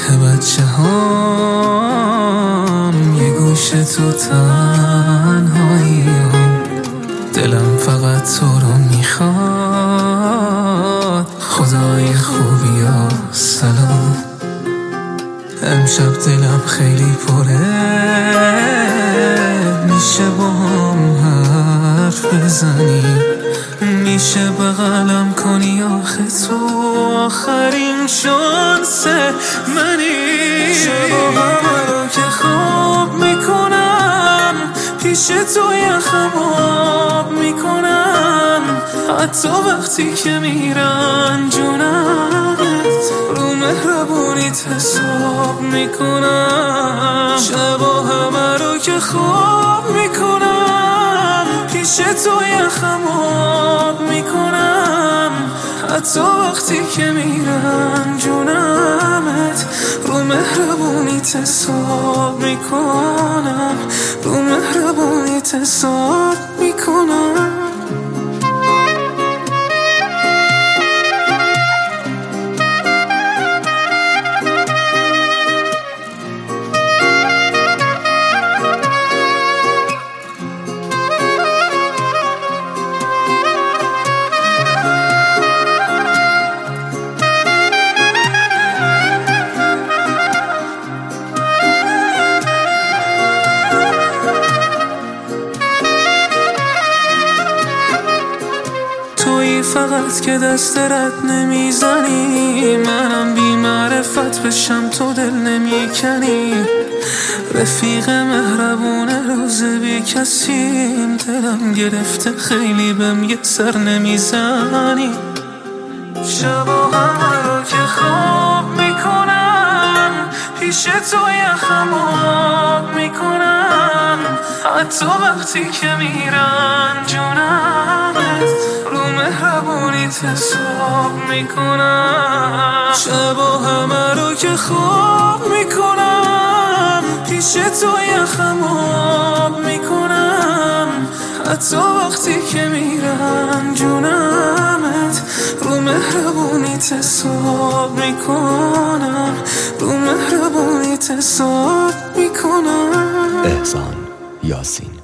بچه هام یه گوشه تو تنهاییم، دلم فقط تو رو میخواد. خدای خوبی ها سلام، امشب دلم خیلی پره، میشه با هم حرف بزنیم، میشه بغلم کنی آخه تو آخرین شانس منی. شبا همه رو که خواب میکنم پیش تو یخم آب میکنم، حتی وقتی که میرن جونت رو مهربونیت حساب میکنم. شبا همه رو که خواب میکنم پیش تو یخم آب میکنم، حتی وقتی که میرن جونمت رو مهربونیت حساب میکنم، رو مهربونیت حساب میکنم. تویی فقط که دست رد نمیزنی، منم بی معرفت بشم تو دل نمیکنی. رفیق مهربونه روز بی کسیم، دلم گرفته خیلی بهم یه سر نمیزنی. شبا همه رو که خواب میکنم پیش تو یخم آب میکنم، حتی وقتی که میرن جونمت رو مهربونیت حساب میکنم. شبا همه رو که خواب میکنم پیش تو یخم آب میکنم، حتی وقتی که میرن جونمت رو مهربونیت حساب میکنم، رو مهربونیت حساب میکنم. احسان یاسین.